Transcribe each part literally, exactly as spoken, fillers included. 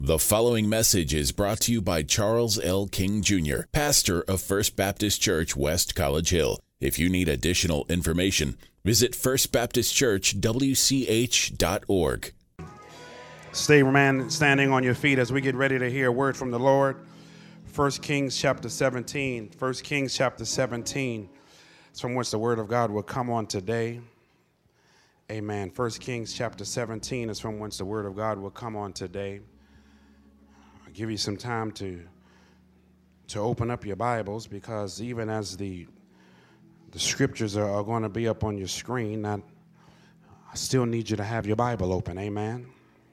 The following message is brought to you by Charles L. King Junior, pastor of First Baptist Church, West College Hill. If you need additional information, visit first baptist church w c h dot org. Stay, man, standing on your feet as we get ready to hear a word from the Lord. First Kings chapter seventeen. First Kings chapter seventeen is from which the word of God will come on today. Amen. First Kings chapter seventeen is from whence the word of God will come on today. I'll give you some time to to open up your Bibles, because even as the the scriptures are, are going to be up on your screen, I, I still need you to have your Bible open. Amen.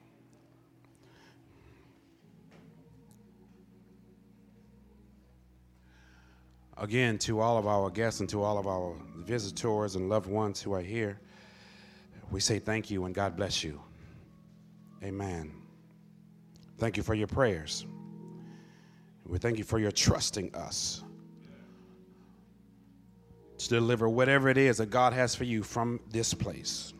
Again, to all of our guests and to all of our visitors and loved ones who are here, we say thank you and God bless you. Amen. Thank you for your prayers. We thank you for your trusting us to deliver whatever it is that God has for you from this place.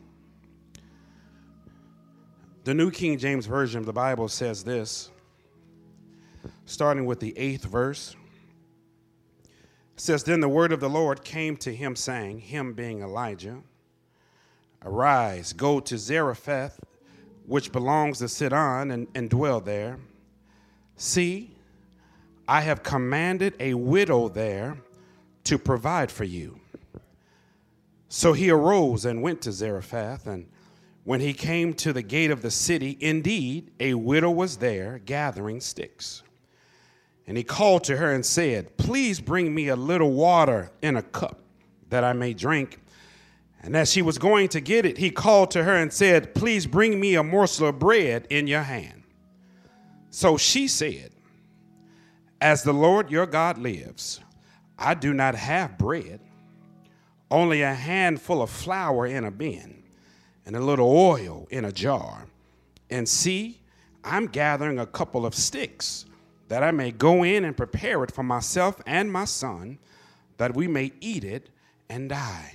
The New King James Version of the Bible says this, starting with the eighth verse. It says, "Then the word of the Lord came to him, saying," him being Elijah, "Arise, go to Zarephath, which belongs to Sidon, and, and dwell there. See, I have commanded a widow there to provide for you." So he arose and went to Zarephath, and when he came to the gate of the city, indeed, a widow was there gathering sticks. And he called to her and said, "Please bring me a little water in a cup that I may drink." And as she was going to get it, he called to her and said, "Please bring me a morsel of bread in your hand." So she said, "As the Lord your God lives, I do not have bread, only a handful of flour in a bin and a little oil in a jar. And see, I'm gathering a couple of sticks that I may go in and prepare it for myself and my son, that we may eat it and die."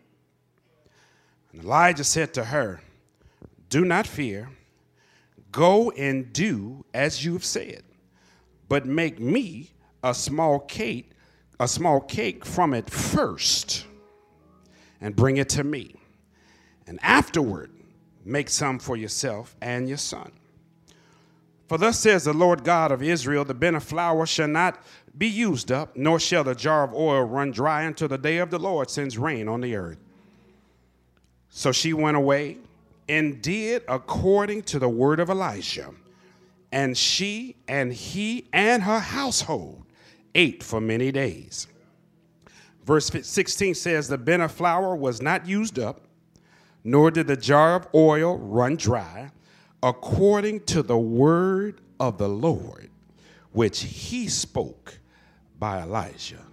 And Elijah said to her, "Do not fear. Go and do as you have said, but make me a small cake, a small cake from it first, and bring it to me. And afterward, make some for yourself and your son. For thus says the Lord God of Israel, the bin of flour shall not be used up, nor shall the jar of oil run dry until the day of the Lord sends rain on the earth." So she went away and did according to the word of Elijah. And she and he and her household ate for many days. Verse sixteen says, "The bin of flour was not used up, nor did the jar of oil run dry, according to the word of the Lord, which he spoke by Elijah."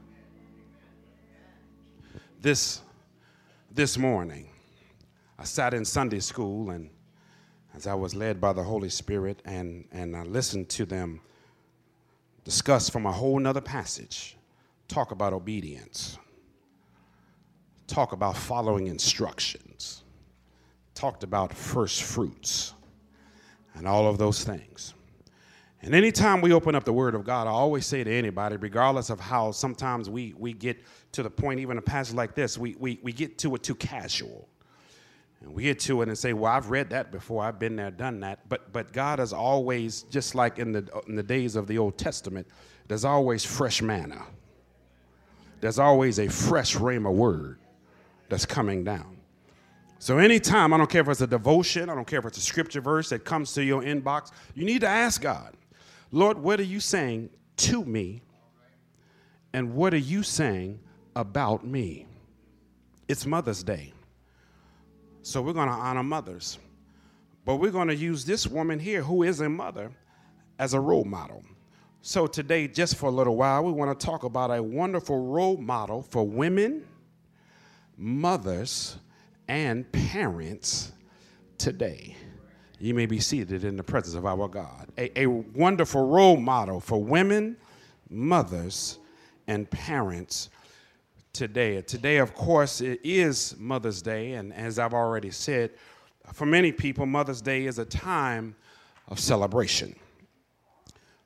This, this morning, I sat in Sunday school, and as I was led by the Holy Spirit, and, and I listened to them discuss from a whole nother passage, talk about obedience, talk about following instructions, talked about first fruits, and all of those things. And anytime we open up the Word of God, I always say to anybody, regardless of how sometimes we, we get to the point, even a passage like this, we, we, we get to it too casual. And we get to it and say, "Well, I've read that before. I've been there, done that." But but God is always, just like in the in the days of the Old Testament, there's always fresh manna. There's always a fresh rhema word that's coming down. So anytime, I don't care if it's a devotion, I don't care if it's a scripture verse that comes to your inbox, you need to ask God, "Lord, what are you saying to me? And what are you saying about me?" It's Mother's Day. So we're going to honor mothers. But we're going to use this woman here, who is a mother, as a role model. So today, just for a little while, we want to talk about a wonderful role model for women, mothers, and parents today. You may be seated in the presence of our God. A, a wonderful role model for women, mothers, and parents today. Today, of course, it is Mother's Day, and as I've already said, for many people, Mother's Day is a time of celebration.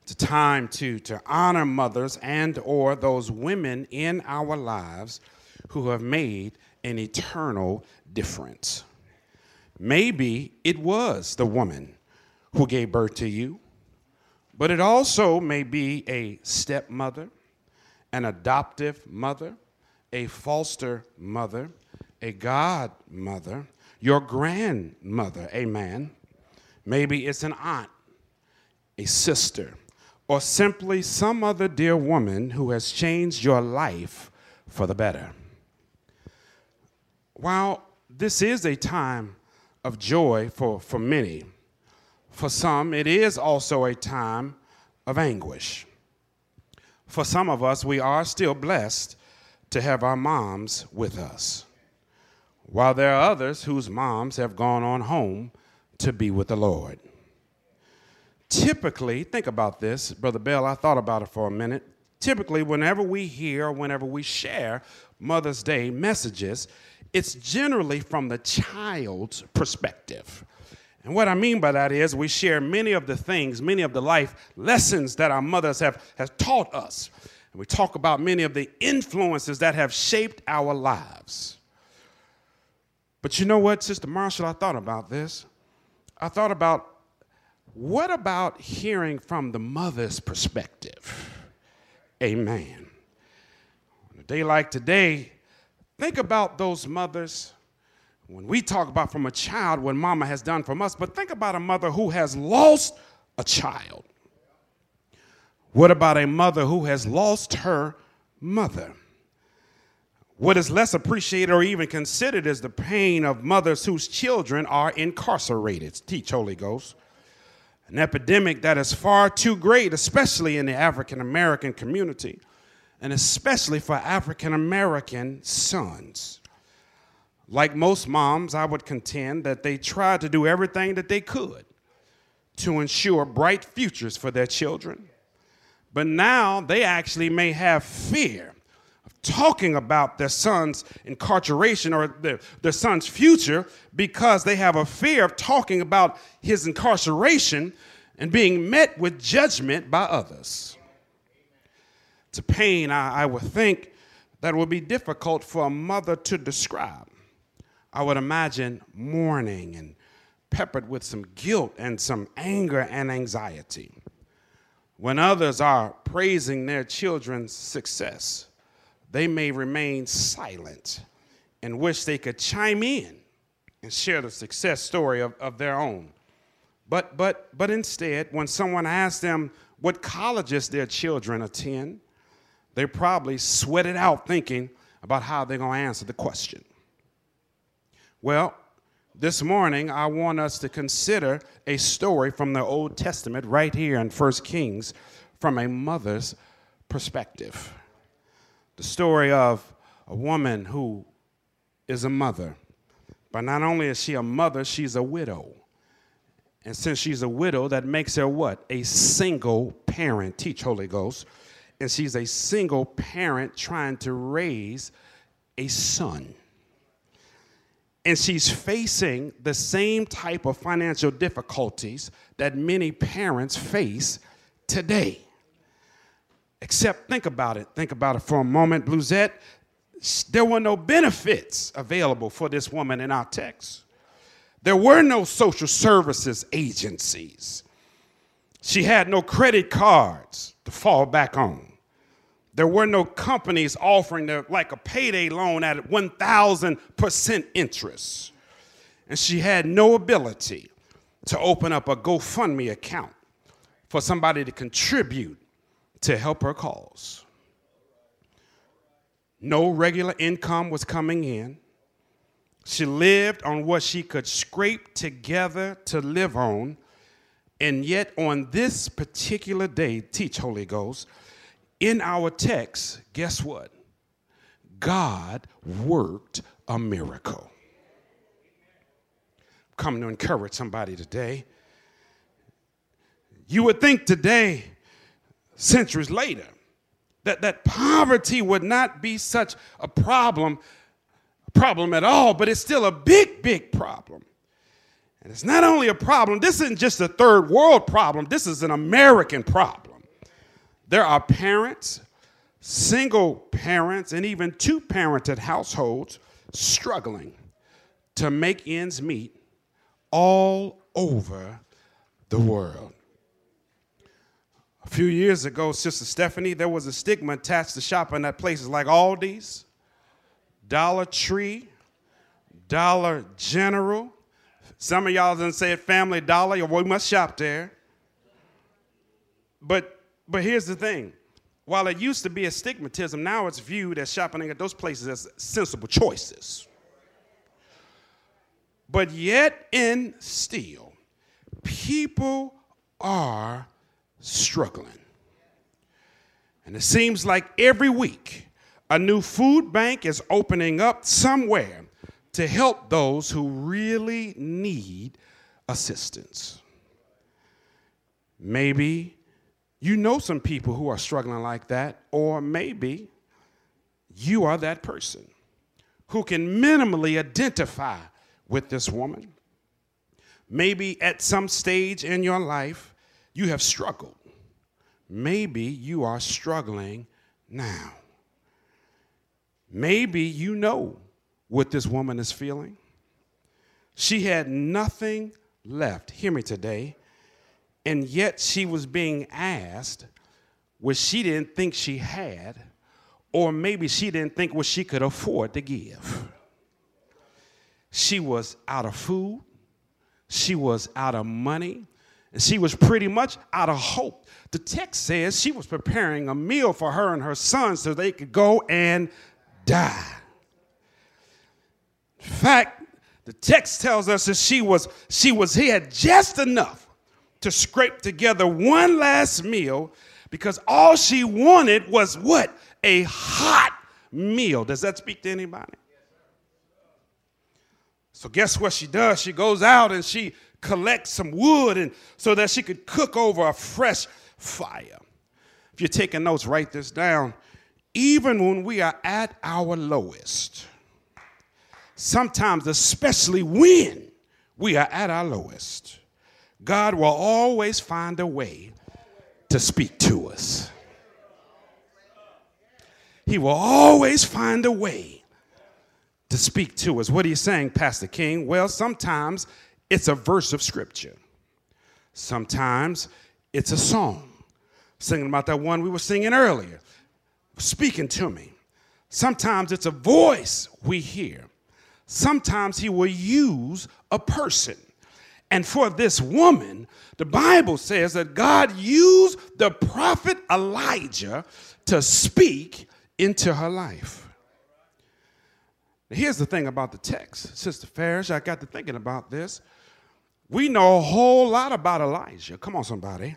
It's a time to, to honor mothers and or those women in our lives who have made an eternal difference. Maybe it was the woman who gave birth to you, but it also may be a stepmother, an adoptive mother, a foster mother, a godmother, your grandmother, amen. Maybe it's an aunt, a sister, or simply some other dear woman who has changed your life for the better. While this is a time of joy for, for many, for some it is also a time of anguish. For some of us, we are still blessed to have our moms with us, while there are others whose moms have gone on home to be with the Lord. Typically, think about this, Brother Bell, I thought about it for a minute. Typically, whenever we hear, whenever we share Mother's Day messages, it's generally from the child's perspective. And what I mean by that is we share many of the things, many of the life lessons that our mothers have, have taught us. And we talk about many of the influences that have shaped our lives. But you know what, Sister Marshall, I thought about this. I thought about, what about hearing from the mother's perspective? Amen. On a day like today, think about those mothers. When we talk about from a child what mama has done for us, but think about a mother who has lost a child. What about a mother who has lost her mother? What is less appreciated or even considered is the pain of mothers whose children are incarcerated. Teach, Holy Ghost. An epidemic that is far too great, especially in the African American community, and especially for African American sons. Like most moms, I would contend that they tried to do everything that they could to ensure bright futures for their children. But now they actually may have fear of talking about their son's incarceration or their, their son's future because they have a fear of talking about his incarceration and being met with judgment by others. It's a pain, I, I would think, that would be difficult for a mother to describe. I would imagine mourning and peppered with some guilt and some anger and anxiety. When others are praising their children's success, they may remain silent and wish they could chime in and share the success story of, of their own. But, but, but instead, when someone asks them what colleges their children attend, they probably sweat it out thinking about how they're going to answer the question. Well, this morning, I want us to consider a story from the Old Testament right here in First Kings from a mother's perspective. The story of a woman who is a mother. But not only is she a mother, she's a widow. And since she's a widow, that makes her what? A single parent. Teach, Holy Ghost. And she's a single parent trying to raise a son. And she's facing the same type of financial difficulties that many parents face today. Except, think about it. Think about it for a moment, Bluzette. There were no benefits available for this woman in our text. There were no social services agencies. She had no credit cards to fall back on. There were no companies offering her like a payday loan at one thousand percent interest. And she had no ability to open up a GoFundMe account for somebody to contribute to help her cause. No regular income was coming in. She lived on what she could scrape together to live on. And yet on this particular day, teach, Holy Ghost, in our text, guess what? God worked a miracle. I'm coming to encourage somebody today. You would think today, centuries later, that, that poverty would not be such a problem, a problem at all, but it's still a big, big problem. And it's not only a problem, this isn't just a third world problem, this is an American problem. There are parents, single parents, and even two-parented households struggling to make ends meet all over the world. A few years ago, Sister Stephanie, there was a stigma attached to shopping at places like Aldi's, Dollar Tree, Dollar General. Some of y'all done say it Family Dollar, or we must shop there. But, but here's the thing. While it used to be a stigmatism, now it's viewed as shopping at those places as sensible choices. But yet and still, people are struggling. And it seems like every week, a new food bank is opening up somewhere to help those who really need assistance. Maybe you know some people who are struggling like that, or maybe you are that person who can minimally identify with this woman. Maybe at some stage in your life, you have struggled. Maybe you are struggling now. Maybe you know what this woman is feeling. She had nothing left, hear me today, and yet she was being asked what she didn't think she had, or maybe she didn't think what she could afford to give. She was out of food, she was out of money, and she was pretty much out of hope. The text says she was preparing a meal for her and her son so they could go and die. In fact, the text tells us that she was, she was, he had just enough to scrape together one last meal because all she wanted was what? A hot meal. Does that speak to anybody? So guess what she does? She goes out and she collects some wood and so that she could cook over a fresh fire. If you're taking notes, write this down. Even when we are at our lowest, sometimes, especially when we are at our lowest, God will always find a way to speak to us. He will always find a way to speak to us. What are you saying, Pastor King? Well, sometimes it's a verse of scripture. Sometimes it's a song. Singing about that one we were singing earlier. Speaking to me. Sometimes it's a voice we hear. Sometimes he will use a person. And for this woman, the Bible says that God used the prophet Elijah to speak into her life. Here's the thing about the text. Sister Farish, I got to thinking about this. We know a whole lot about Elijah. Come on, somebody.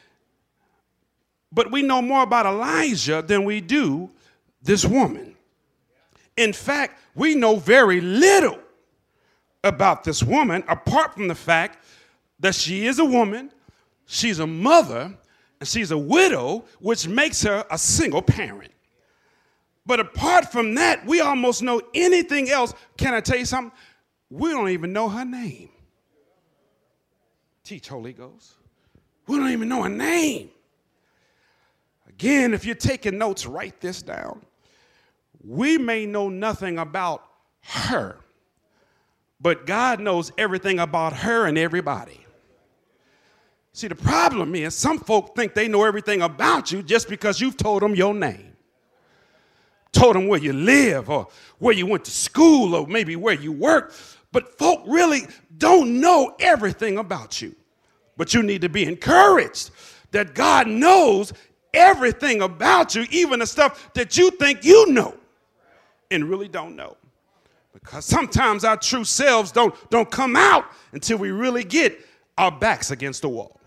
But we know more about Elijah than we do this woman. In fact, we know very little about this woman apart from the fact that she is a woman, she's a mother, and she's a widow, which makes her a single parent. But apart from that, we almost know anything else. Can I tell you something? We don't even know her name. Teach, Holy Ghost. We don't even know her name. Again, if you're taking notes, write this down. We may know nothing about her, but God knows everything about her and everybody. See, the problem is some folk think they know everything about you just because you've told them your name. Told them where you live or where you went to school or maybe where you work. But folk really don't know everything about you. But you need to be encouraged that God knows everything about you, even the stuff that you think you know and really don't know. Because sometimes our true selves don't, don't come out until we really get our backs against the wall.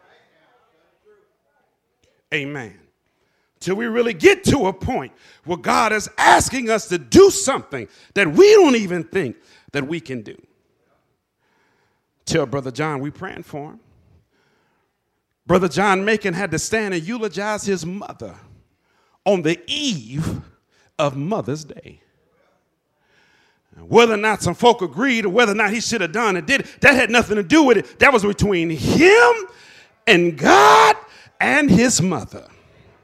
Amen. Till we really get to a point where God is asking us to do something that we don't even think that we can do. Tell Brother John we praying for him. Brother John Macon had to stand and eulogize his mother on the eve of Mother's Day. Whether or not some folk agreed or whether or not he should have done it, did it, that had nothing to do with it. That was between him and God and his mother.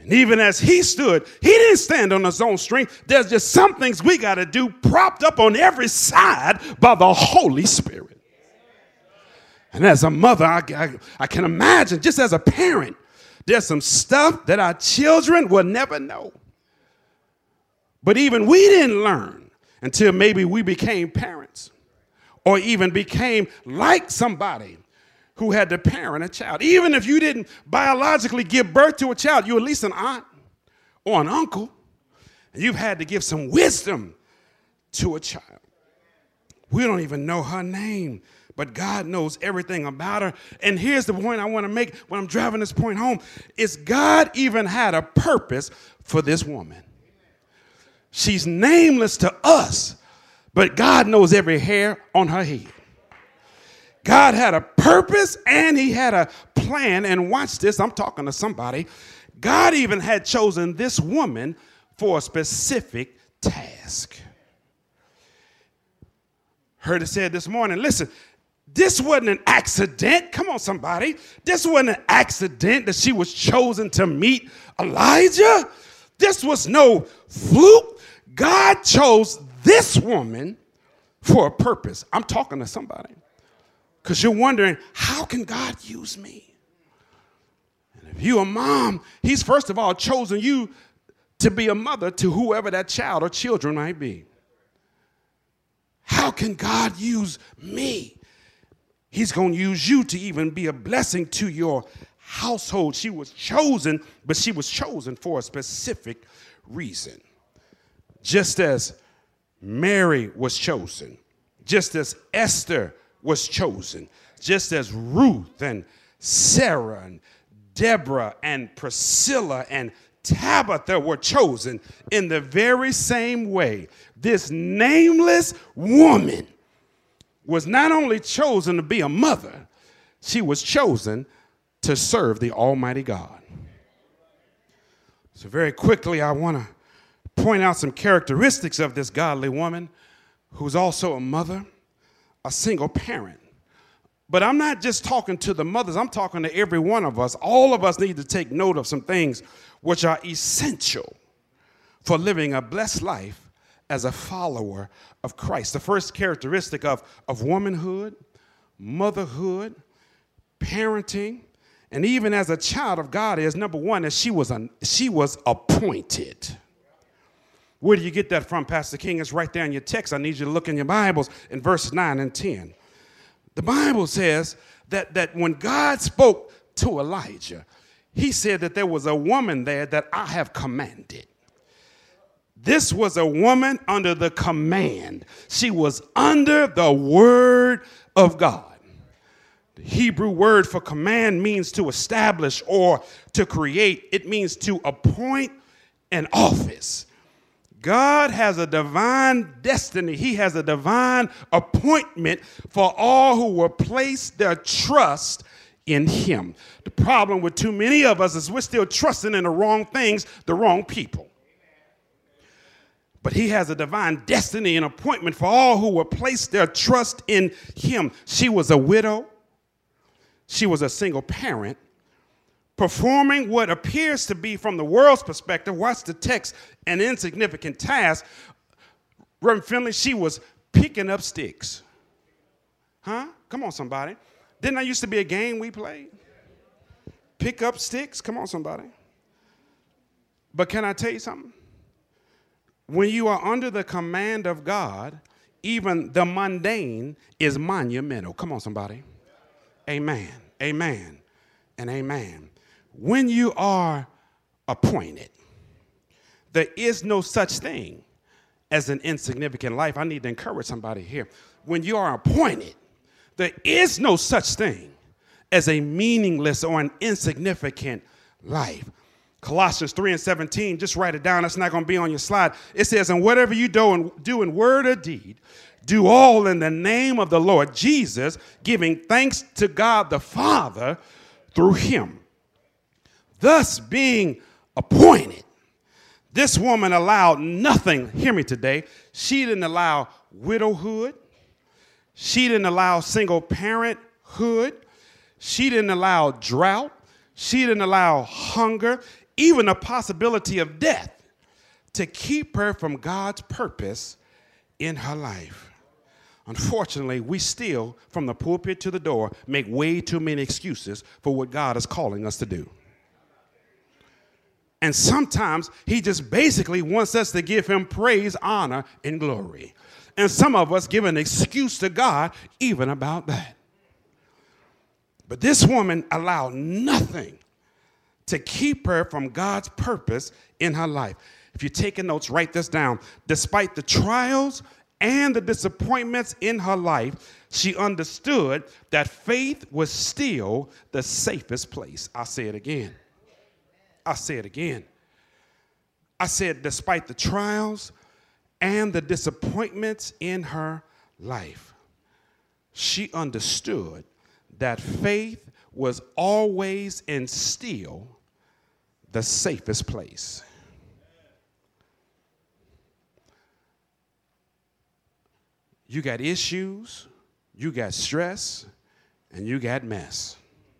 And even as he stood, he didn't stand on his own strength. There's just some things we got to do, propped up on every side by the Holy Spirit. And as a mother, I, I, I can imagine, just as a parent, there's some stuff that our children will never know. But even we didn't learn until maybe we became parents or even became like somebody who had to parent a child. Even if you didn't biologically give birth to a child, you're at least an aunt or an uncle. And you've had to give some wisdom to a child. We don't even know her name, but God knows everything about her. And here's the point I want to make when I'm driving this point home, is God even had a purpose for this woman. She's nameless to us, but God knows every hair on her head. God had a purpose and he had a plan. And watch this, I'm talking to somebody. God even had chosen this woman for a specific task. Heard it said this morning, listen, this wasn't an accident. Come on, somebody. This wasn't an accident that she was chosen to meet Elijah. This was no fluke. God chose this woman for a purpose. I'm talking to somebody. Because you're wondering, how can God use me? And if you're a mom, he's first of all chosen you to be a mother to whoever that child or children might be. How can God use me? He's going to use you to even be a blessing to your household. She was chosen, but she was chosen for a specific reason. Just as Mary was chosen, just as Esther was chosen, just as Ruth and Sarah and Deborah and Priscilla and Tabitha were chosen, in the very same way, this nameless woman was not only chosen to be a mother, she was chosen to serve the Almighty God. So very quickly, I want to point out some characteristics of this godly woman who's also a mother, a single parent. But I'm not just talking to the mothers, I'm talking to every one of us. All of us need to take note of some things which are essential for living a blessed life as a follower of Christ. The first characteristic of, of womanhood, motherhood, parenting, and even as a child of God is, number one, is she was, a, she was appointed. Where do you get that from, Pastor King? It's right there in your text. I need you to look in your Bibles in verses nine and ten. The Bible says that, that when God spoke to Elijah, he said that there was a woman there that I have commanded. This was a woman under the command. She was under the word of God. The Hebrew word for command means to establish or to create. It means to appoint an office. God has a divine destiny. He has a divine appointment for all who will place their trust in him. The problem with too many of us is we're still trusting in the wrong things, the wrong people. But he has a divine destiny and appointment for all who will place their trust in him. She was a widow. She was a single parent, performing what appears to be, from the world's perspective, watch the text, an insignificant task. Reverend Finley, she was picking up sticks. Huh? Come on, somebody. Didn't that used to be a game we played? Pick up sticks? Come on, somebody. But can I tell you something? When you are under the command of God, even the mundane is monumental. Come on, somebody. Amen, amen, and amen. When you are appointed, there is no such thing as an insignificant life. I need to encourage somebody here. When you are appointed, there is no such thing as a meaningless or an insignificant life. Colossians three and seventeen, just write it down. That's not going to be on your slide. It says, and whatever you do in, do in word or deed, do all in the name of the Lord Jesus, giving thanks to God the Father through him. Thus being appointed, this woman allowed nothing, hear me today, she didn't allow widowhood, she didn't allow single parenthood, she didn't allow drought, she didn't allow hunger, even a possibility of death, to keep her from God's purpose in her life. Unfortunately, we still, from the pulpit to the door, make way too many excuses for what God is calling us to do. And sometimes he just basically wants us to give him praise, honor, and glory. And some of us give an excuse to God even about that. But this woman allowed nothing to keep her from God's purpose in her life. If you're taking notes, write this down. Despite the trials and the disappointments in her life, she understood that faith was still the safest place. I'll say it again. I'll say it again. I said, despite the trials and the disappointments in her life, she understood that faith was always and still the safest place. You got issues, you got stress, and you got mess.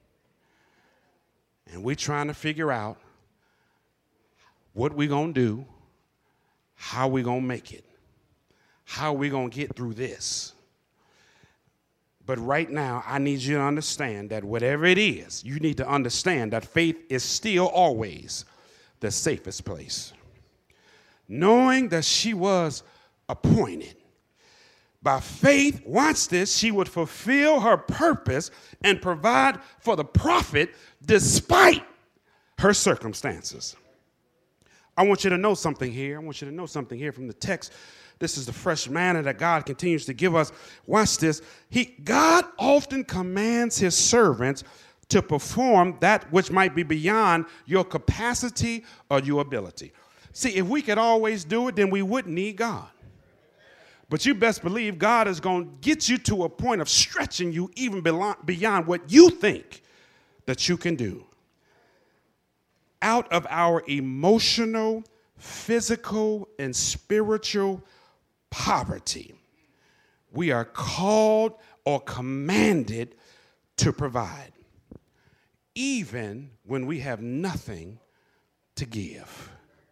And we're trying to figure out what we gonna do, how we gonna make it, how we gonna get through this. But right now, I need you to understand that whatever it is, you need to understand that faith is still always the safest place. Knowing that she was appointed. By faith, watch this, she would fulfill her purpose and provide for the prophet despite her circumstances. I want you to know something here. I want you to know something here from the text. This is the fresh manna that God continues to give us. Watch this. He, God often commands his servants to perform that which might be beyond your capacity or your ability. See, if we could always do it, then we wouldn't need God. But you best believe God is going to get you to a point of stretching you even beyond what you think that you can do. Out of our emotional, physical, and spiritual poverty, we are called or commanded to provide, even when we have nothing to give.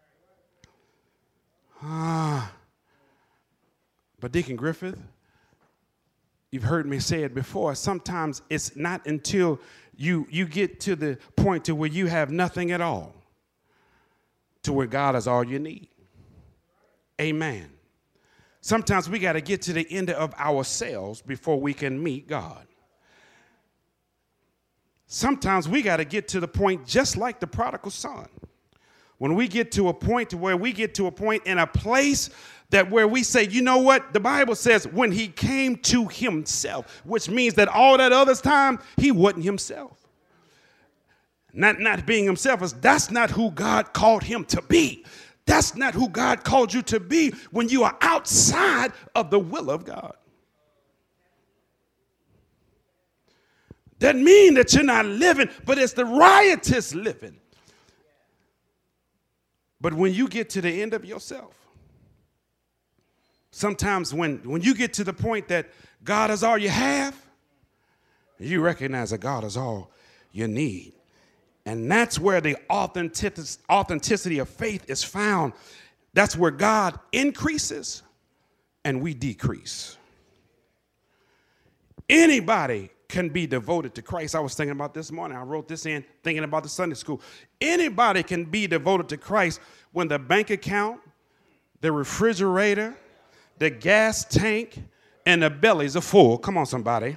Ah, but Deacon Griffith, you've heard me say it before, sometimes it's not until you, you get to the point to where you have nothing at all, to where God is all you need. Amen. Sometimes we got to get to the end of ourselves before we can meet God. Sometimes we got to get to the point just like the prodigal son. When we get to a point to where we get to a point in a place that where we say, you know what? The Bible says when he came to himself, which means that all that other time, he wasn't himself. Not, not being himself, is that's not who God called him to be. That's not who God called you to be when you are outside of the will of God. Doesn't mean that you're not living, but it's the riotous living. But when you get to the end of yourself, sometimes when, when you get to the point that God is all you have, you recognize that God is all you need. And that's where the authentic- authenticity of faith is found. That's where God increases and we decrease. Anybody can be devoted to Christ. I was thinking about this morning. I wrote this in thinking about the Sunday school. Anybody can be devoted to Christ when the bank account, the refrigerator, the gas tank, and the bellies are full. Come on, somebody.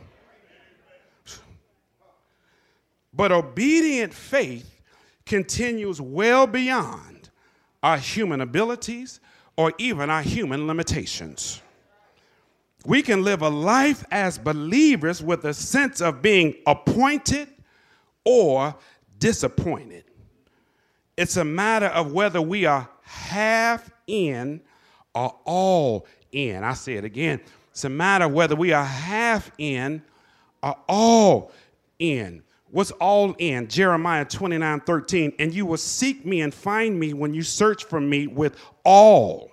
But obedient faith continues well beyond our human abilities or even our human limitations. We can live a life as believers with a sense of being appointed or disappointed. It's a matter of whether we are half in or all in. I say it again. It's a matter of whether we are half in or all in. What's all in? Jeremiah twenty-nine thirteen. And you will seek me and find me when you search for me with all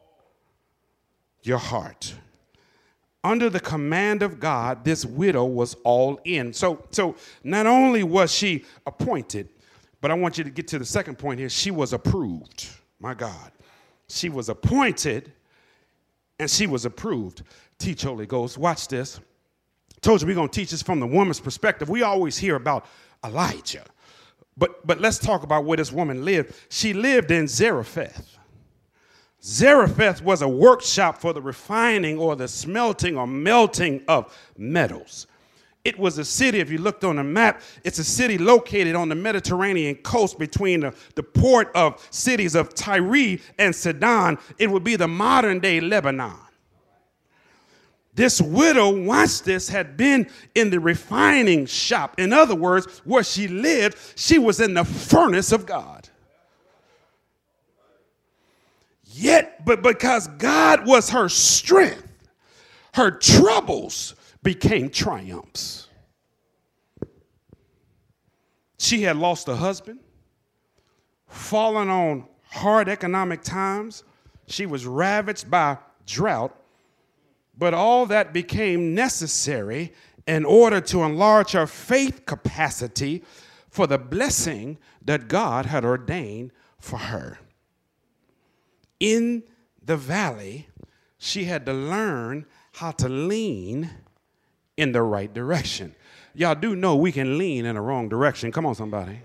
your heart. Under the command of God, this widow was all in. So, so not only was she appointed, But I want you to get to the second point here. She was approved. My God. She was appointed and she was approved. Teach, Holy Ghost. Watch this. Told you we're going to teach this from the woman's perspective. We always hear about Elijah. But, but let's talk about where this woman lived. She lived in Zarephath. Zarephath was a workshop for the refining or the smelting or melting of metals. It was a city, if you looked on the map, it's a city located on the Mediterranean coast between the, the port of cities of Tyre and Sidon. It would be the modern day Lebanon. This widow, watch this, had been in the refining shop. In other words, where she lived, she was in the furnace of God. Yet, but because God was her strength, her troubles became triumphs. She had lost a husband, fallen on hard economic times. She was ravaged by drought, but all that became necessary in order to enlarge her faith capacity for the blessing that God had ordained for her. In the valley, she had to learn how to lean in the right direction. Y'all do know we can lean in the wrong direction. Come on, somebody.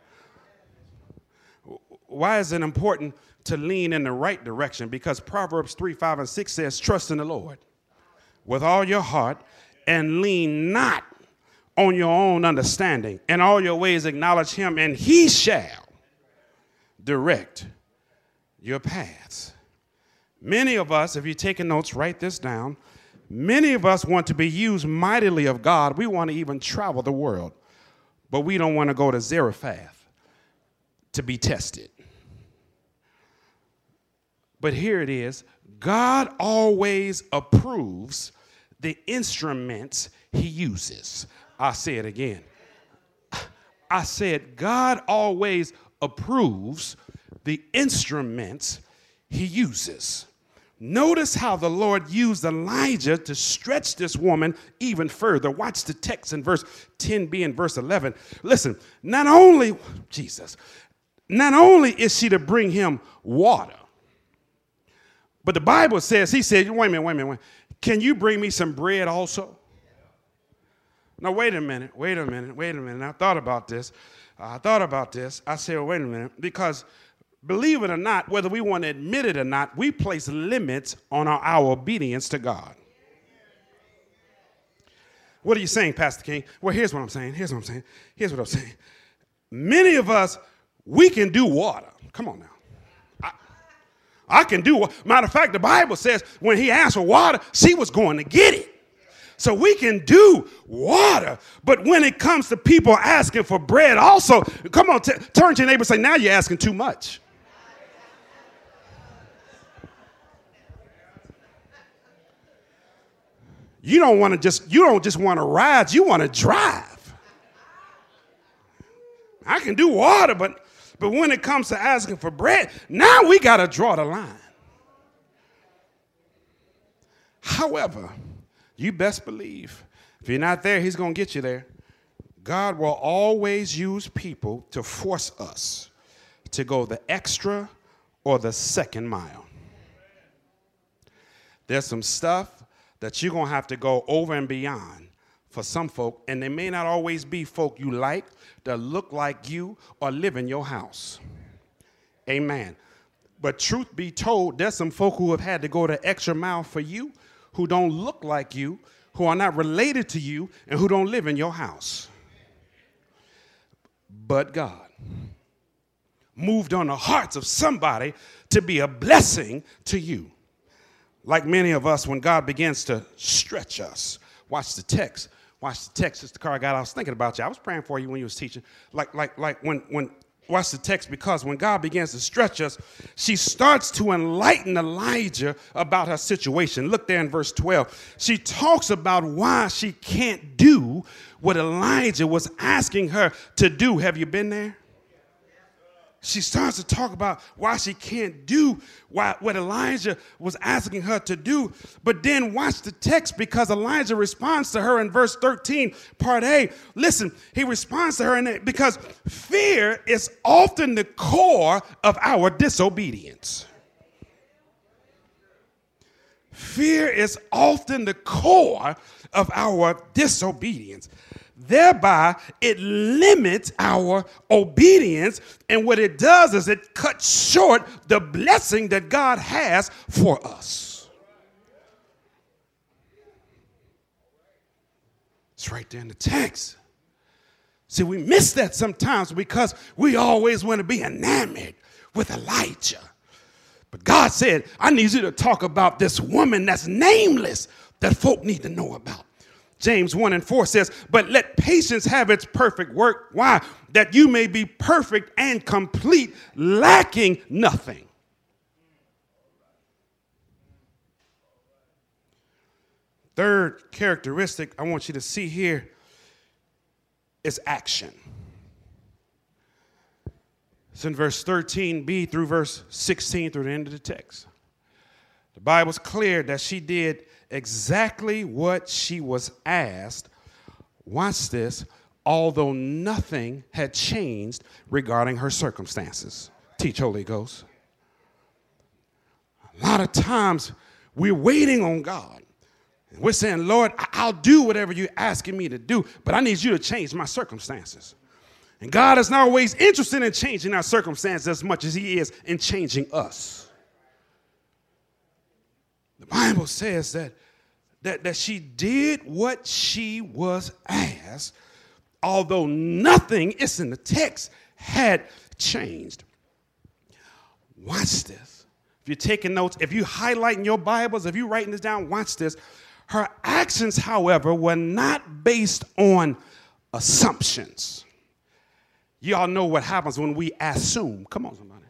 Why is it important to lean in the right direction? Because Proverbs three, five, and six says, trust in the Lord with all your heart and lean not on your own understanding. In all your ways acknowledge him, and he shall direct your paths. Many of us, if you're taking notes, write this down. Many of us want to be used mightily of God. We want to even travel the world, but we don't want to go to Zarephath to be tested. But here it is. God always approves the instruments he uses. I say it again. I said God always approves the instruments he uses. Notice how the Lord used Elijah to stretch this woman even further. Watch the text in verse ten b and verse eleven. Listen, not only, Jesus, not only is she to bring him water, but the Bible says, he said, wait a minute, wait a minute, wait. Can you bring me some bread also? Now, wait a minute, wait a minute, wait a minute. I thought about this. I thought about this. I said, well, wait a minute, because believe it or not, whether we want to admit it or not, we place limits on our, our obedience to God. What are you saying, Pastor King? Well, here's what I'm saying. Here's what I'm saying. Here's what I'm saying. Many of us, we can do water. Come on now. I, I can do water. Matter of fact, the Bible says when he asked for water, she was going to get it. So we can do water. But when it comes to people asking for bread also, come on, t- turn to your neighbor and say, now you're asking too much. You don't want to just, you don't just want to ride, you want to drive. I can do water, but, but when it comes to asking for bread, now we got to draw the line. However, you best believe, if you're not there, he's going to get you there. God will always use people to force us to go the extra or the second mile. There's some stuff that you're going to have to go over and beyond for some folk, and they may not always be folk you like, that look like you, or live in your house. Amen. But truth be told, there's some folk who have had to go the extra mile for you, who don't look like you, who are not related to you, and who don't live in your house. But God moved on the hearts of somebody to be a blessing to you. Like many of us, when God begins to stretch us. Watch the text. Watch the text. Sister Carr, God, I was thinking about you. I was praying for you when you was teaching. Like, like, like when, when, watch the text, because when God begins to stretch us, she starts to enlighten Elijah about her situation. Look there in verse twelve. She talks about why she can't do what Elijah was asking her to do. Have you been there? she starts to talk about why she can't do why, what Elijah was asking her to do. But then watch the text, because Elijah responds to her in verse thirteen, part A. Listen, he responds to her in it because fear is often the core of our disobedience. Fear is often the core of our disobedience. Thereby, it limits our obedience, and what it does is it cuts short the blessing that God has for us. It's right there in the text. See, we miss that sometimes because we always want to be enamored with Elijah. But God said, I need you to talk about this woman that's nameless that folk need to know about. James one and four says, but let patience have its perfect work. Why? That you may be perfect and complete, lacking nothing. Third characteristic I want you to see here is action. It's in verse thirteen b through verse sixteen through the end of the text. The Bible's clear that she did exactly what she was asked. Watch this. Although nothing had changed regarding her circumstances. Teach, Holy Ghost. A lot of times we're waiting on God. We're saying, Lord, I'll do whatever you're asking me to do, but I need you to change my circumstances. And God is not always interested in changing our circumstances as much as he is in changing us. The Bible says that, that, that she did what she was asked, although nothing, it's in the text, had changed. Watch this. If you're taking notes, if you're highlighting your Bibles, if you're writing this down, watch this. Her actions, however, were not based on assumptions. Y'all know what happens when we assume. Come on, somebody.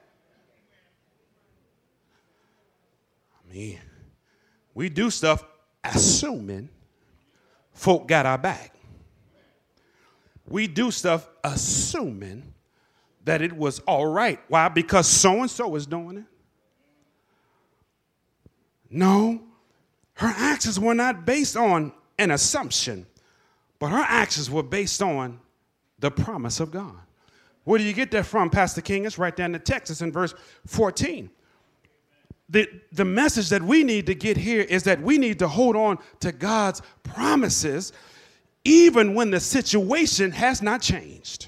I mean, we do stuff assuming folk got our back. We do stuff assuming that it was all right. Why? Because so-and-so is doing it. No, her actions were not based on an assumption, but her actions were based on the promise of God. Where do you get that from, Pastor King? It's right down in the text. It's in verse fourteen. The, the message that we need to get here is that we need to hold on to God's promises even when the situation has not changed.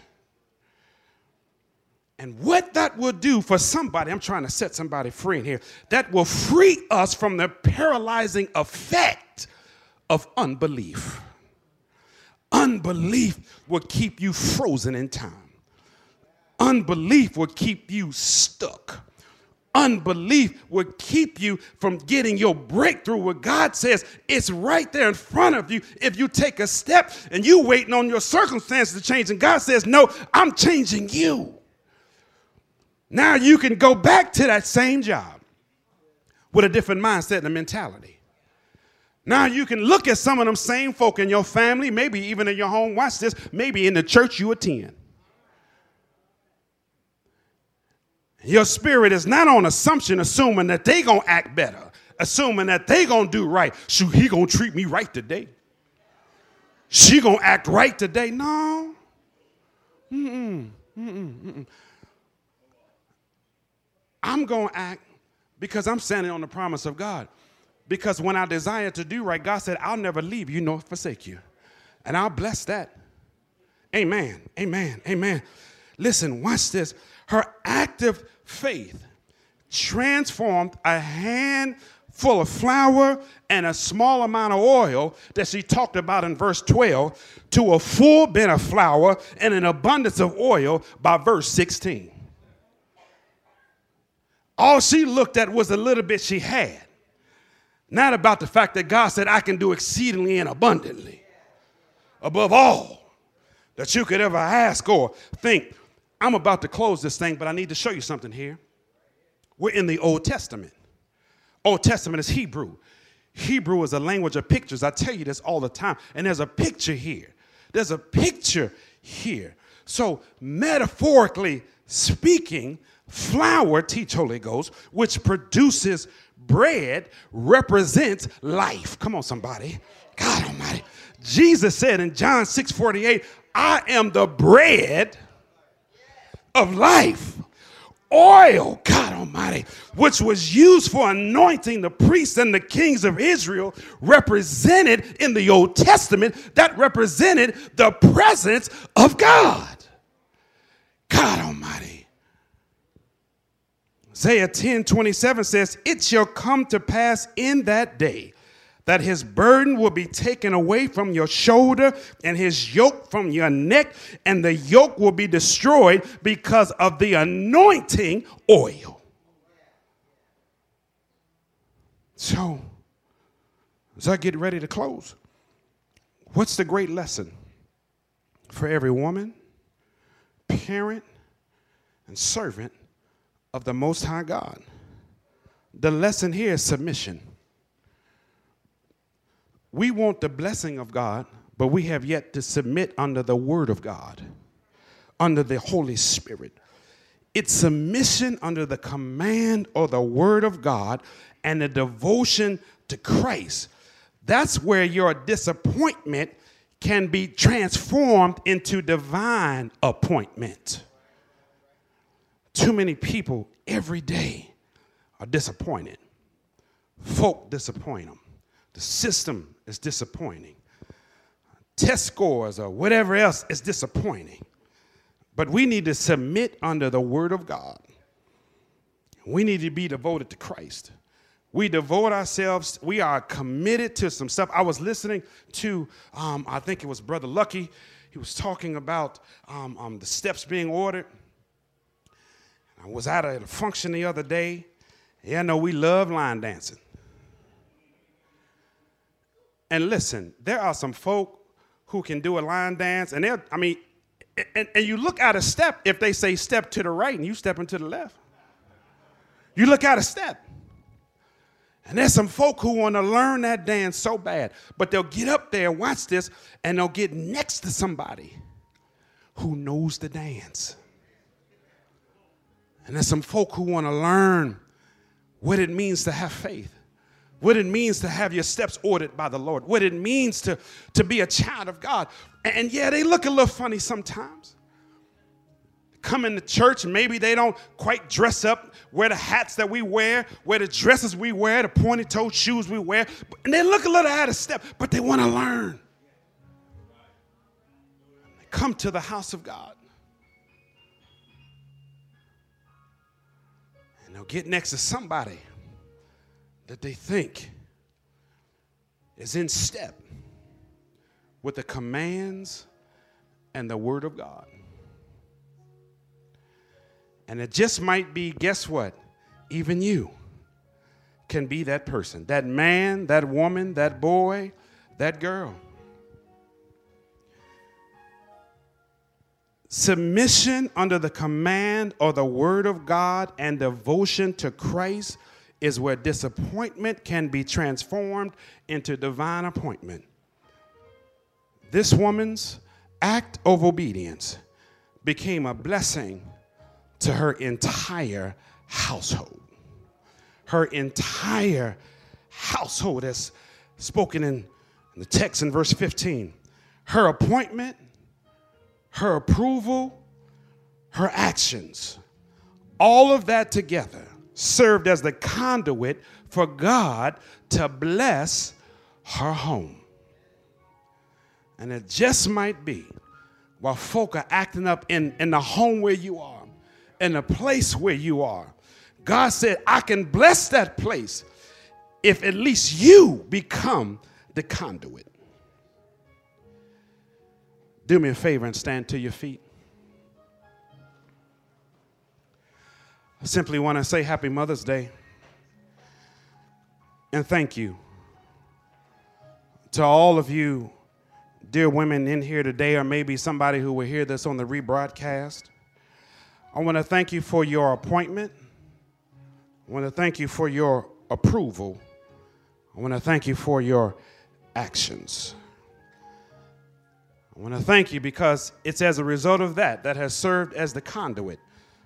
And what that will do for somebody, I'm trying to set somebody free in here, that will free us from the paralyzing effect of unbelief. Unbelief will keep you frozen in time. Unbelief will keep you stuck. Unbelief will keep you from getting your breakthrough where God says it's right there in front of you. If you take a step and you waiting on your circumstances to change, and God says, no, I'm changing you. Now you can go back to that same job with a different mindset and a mentality. Now you can look at some of them same folk in your family, maybe even in your home. Watch this, maybe in the church you attend. Your spirit is not on assumption, assuming that they gonna act better, assuming that they gonna do right. Shoot, he gonna treat me right today. She gonna act right today. No. Mm-mm. Mm-mm. Mm-mm. I'm gonna act because I'm standing on the promise of God. Because when I desire to do right, God said, I'll never leave you nor forsake you. And I'll bless that. Amen. Amen. Amen. Listen, watch this. Her active faith transformed a handful of flour and a small amount of oil that she talked about in verse twelve to a full bin of flour and an abundance of oil by verse sixteen. All she looked at was the little bit she had. Not about the fact that God said, I can do exceedingly and abundantly above all that you could ever ask or think. I'm about to close this thing, but I need to show you something here. We're in the Old Testament. Old Testament is Hebrew. Hebrew is a language of pictures. I tell you this all the time. And there's a picture here. There's a picture here. So metaphorically, speaking, flour, teach Holy Ghost, which produces bread, represents life. Come on, somebody. God Almighty. Jesus said in John six forty-eight, I am the bread of life. Oil, God Almighty, which was used for anointing the priests and the kings of Israel, represented in the Old Testament, that represented the presence of God. God Almighty. Isaiah ten twenty-seven says, it shall come to pass in that day that his burden will be taken away from your shoulder and his yoke from your neck, and the yoke will be destroyed because of the anointing oil. So, as I get ready to close, what's the great lesson for every woman, parent, and servant of the Most High God? The lesson here is submission. We want the blessing of God, but we have yet to submit under the word of God, under the Holy Spirit. It's submission under the command or the word of God and the devotion to Christ. That's where your disappointment can be transformed into divine appointment. Too many people every day are disappointed. Folk disappoint them. The system is disappointing. Test scores or whatever else is disappointing. But we need to submit under the word of God. We need to be devoted to Christ. We devote ourselves. We are committed to some stuff. I was listening to, um, I think it was Brother Lucky. He was talking about um, um, the steps being ordered. I was out at a function the other day. Yeah, I know we love line dancing. And listen, there are some folk who can do a line dance, and they're, I mean, and, and you look out a step if they say step to the right and you step into the left. You look out a step. And there's some folk who want to learn that dance so bad, but they'll get up there, watch this, and they'll get next to somebody who knows the dance. And there's some folk who want to learn what it means to have faith. What it means to have your steps ordered by the Lord. What it means to, to be a child of God. And yeah, they look a little funny sometimes. Come into church and maybe they don't quite dress up, wear the hats that we wear, wear the dresses we wear, the pointy-toed shoes we wear. And they look a little out of step, but they want to learn. They come to the house of God. And they'll get next to somebody that they think is in step with the commands and the word of God. And it just might be, guess what? Even you can be that person, that man, that woman, that boy, that girl. Submission under the command or the word of God and devotion to Christ is where disappointment can be transformed into divine appointment. This woman's act of obedience became a blessing to her entire household. Her entire household, as spoken in the text in verse fifteen. Her appointment, her approval, her actions, all of that together served as the conduit for God to bless her home. And it just might be while folk are acting up in, in the home where you are, in the place where you are, God said, I can bless that place if at least you become the conduit. Do me a favor and stand to your feet. I simply want to say Happy Mother's Day and thank you to all of you dear women in here today, or maybe somebody who will hear this on the rebroadcast. I want to thank you for your appointment. I want to thank you for your approval. I want to thank you for your actions. I want to thank you because it's as a result of that that has served as the conduit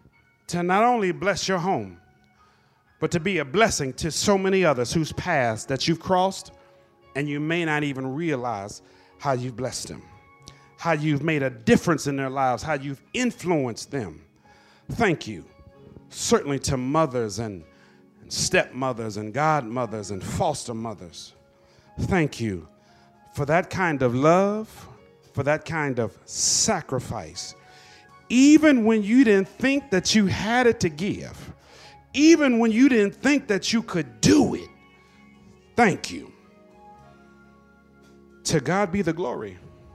to not only bless your home, but to be a blessing to so many others whose paths that you've crossed, and you may not even realize how you've blessed them, how you've made a difference in their lives, how you've influenced them. Thank you, certainly to mothers and, and stepmothers and godmothers and foster mothers. Thank you for that kind of love, for that kind of sacrifice. Even when you didn't think that you had it to give, even when you didn't think that you could do it, thank you. To God be the glory.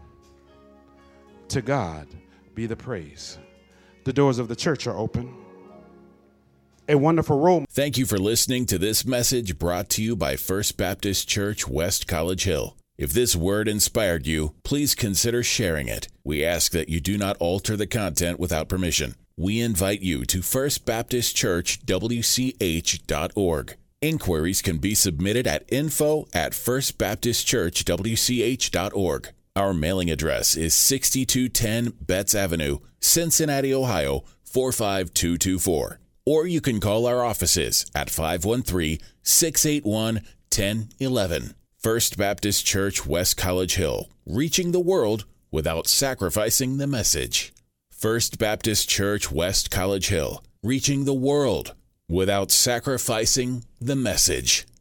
To God be the praise. The doors of the church are open. A wonderful role. Thank you for listening to this message brought to you by First Baptist Church, West College Hill. If this word inspired you, please consider sharing it. We ask that you do not alter the content without permission. We invite you to first baptist church w c h dot org. Inquiries can be submitted at info at first baptist church w c h dot org. Our mailing address is sixty-two ten Betts Avenue, Cincinnati, Ohio, four five two two four. Or you can call our offices at five one three, six eight one, one oh one one. First Baptist Church, West College Hill, reaching the world without sacrificing the message. First Baptist Church, West College Hill, reaching the world without sacrificing the message.